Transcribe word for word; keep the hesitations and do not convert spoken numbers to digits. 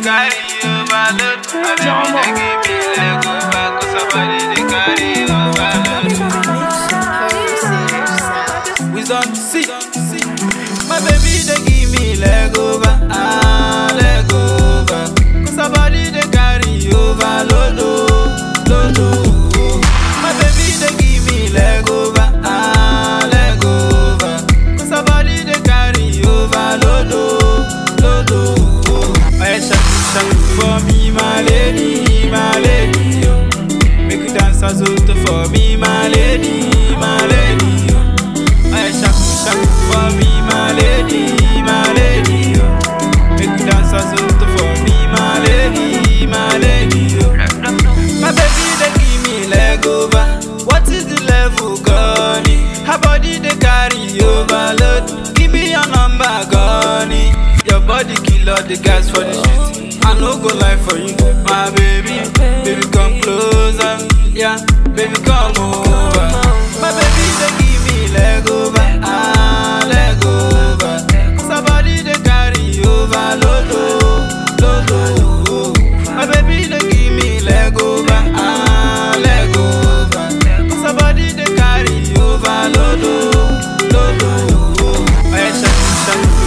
carry overload. My baby they give me leg over, cause her body they carry overload. Wisdom see, my baby they give me leg over, ah leg over, cause her body they carry overload, load, load. My baby they give me leg over, ah leg over, cause her body they carry overload, load, load. I shake shake for me, my lady, my lady, yo. Make you dance as out for me, my lady, my lady, yo. I shake shake for me, my lady, my lady, yo. Make you dance as out for me, my lady, my lady, yo. My baby they give me leg over. What is the level, Goni? Her body they carry overload. Give me your number, Goni. Your body kill all the guys for the street. I no go lie for you, my baby. Baby come closer, yeah. Baby come over. My baby they give me leg over, ah leg over. Cause her body they carry overload, load, load. My baby they give me leg over, ah leg over. Cause her body they carry overload, load, load. I shake shake